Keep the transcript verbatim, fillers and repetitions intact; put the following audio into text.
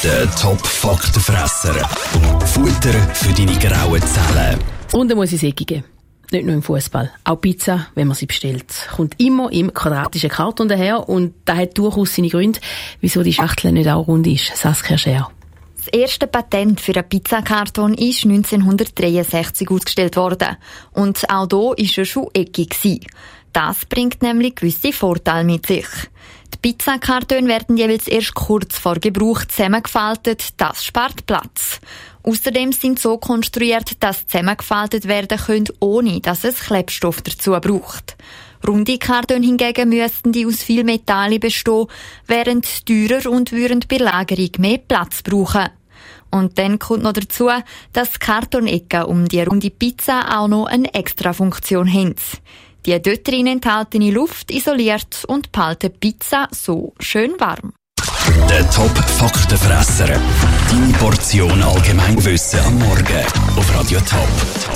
Der Top-Faktenfresser. Futter für deine grauen Zellen. Und er muss es geben. Nicht nur im Fußball. Auch Pizza, wenn man sie bestellt, kommt immer im quadratischen Karton daher. Und das hat durchaus seine Gründe, wieso die Schachtel nicht auch rund ist. Saskia Scher. Das erste Patent für einen Pizzakarton ist neunzehnhundertdreiundsechzig ausgestellt worden. Und auch hier war er schon eckig. Das bringt nämlich gewisse Vorteile mit sich. Die Pizzakartone werden jeweils erst kurz vor Gebrauch zusammengefaltet. Das spart Platz. Außerdem sind so konstruiert, dass zusammengefaltet werden können, ohne dass es Klebstoff dazu braucht. Runde Kartone hingegen müssten die aus viel Metall bestehen, wären teurer und würden bei Lagerung mehr Platz brauchen. Und dann kommt noch dazu, dass die Kartonecken um die runde Pizza auch noch eine Extrafunktion haben. Die dort drin enthaltene Luft isoliert und behalten die Pizza so schön warm. Der Top-Faktenfresser. Deine Portion Allgemeinwissen am Morgen auf Radio Top.